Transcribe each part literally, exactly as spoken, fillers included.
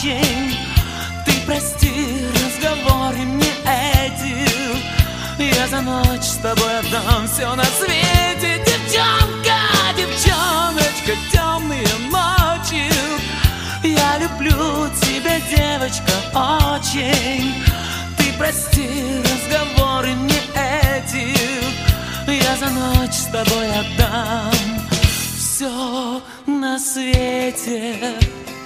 очень. Ты прости разговоры мне эти, я за ночь с тобой отдам все на свете. Девчонка, девчоночка, темные ночи, я люблю тебя, девочка, очень. Ты прости разговоры мне эти, я за ночь с тобой отдам все на свете.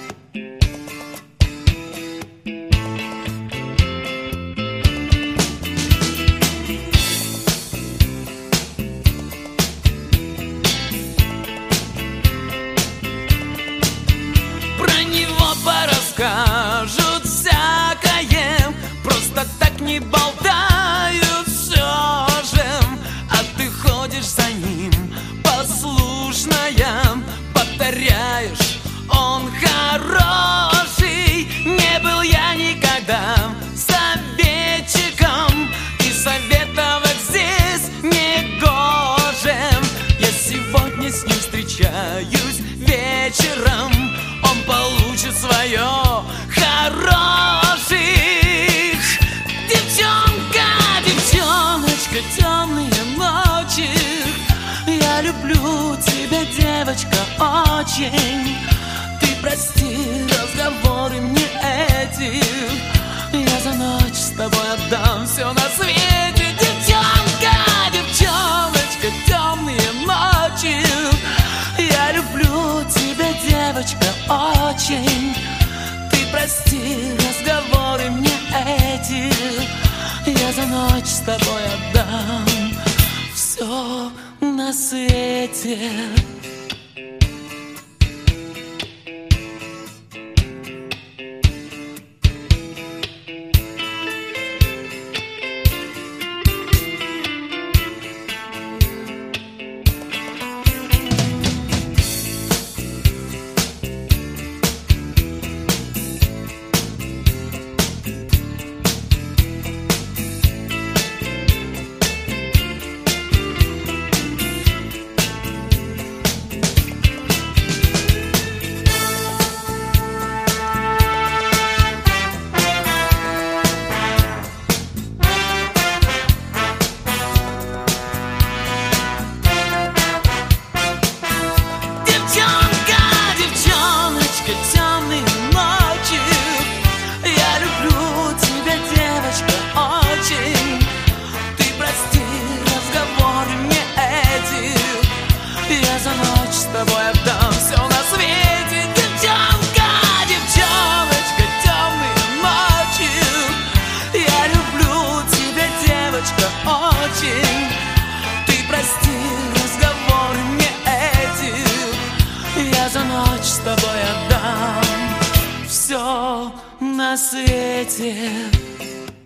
Про него порасскажут всякое, просто так не болтают все же. А ты ходишь за ним послушная, повторяешь, он хороший. Не был я никогда советчиком, и советовать здесь не гоже. Я сегодня с ним встречаюсь вечером, он получит свое хороший. Девчонка, девчоночка, темные ночи, я люблю тебя, девочка, очень. Ты прости разговоры мне эти, я за ночь с тобой отдам все на свете. Девчонка, девчоночка, темные ночи, я люблю тебя, девочка, очень. Ты прости разговоры мне эти, я за ночь с тобой отдам все на свете. С тобой отдам все на свете.